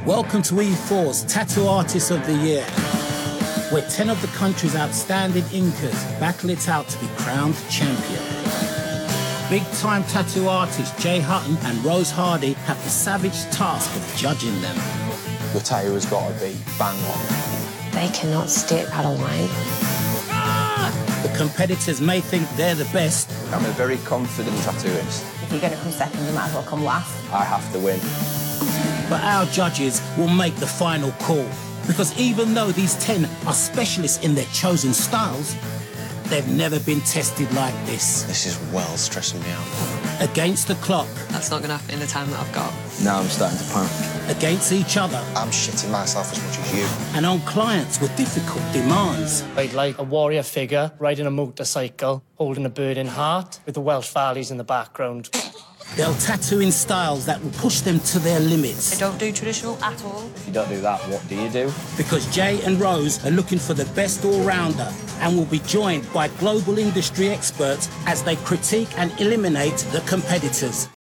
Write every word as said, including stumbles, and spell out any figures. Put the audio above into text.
Welcome to E four's Tattoo Artist of the Year, where ten of the country's outstanding inkers battle it out to be crowned champion. Big-time tattoo artists Jay Hutton and Rose Hardy have the savage task of judging them. The tattoo has got to be bang on. They cannot stick out a line. The competitors may think they're the best. I'm a very confident tattooist. If you're going to come second, you might as well come last. I have to win. But our judges will make the final call, because even though these ten are specialists in their chosen styles, they've never been tested like this. This is well stressing me out. Against the clock. That's not going to happen in the time that I've got. Now I'm starting to panic. Against each other. I'm shitting myself as much as you. And on clients with difficult demands. I'd like a warrior figure riding a motorcycle, holding a burning heart, with the Welsh valleys in the background. They'll tattoo in styles that will push them to their limits. I don't do traditional at all. If you don't do that, what do you do? Because Jay and Rose are looking for the best all-rounder and will be joined by global industry experts as they critique and eliminate the competitors.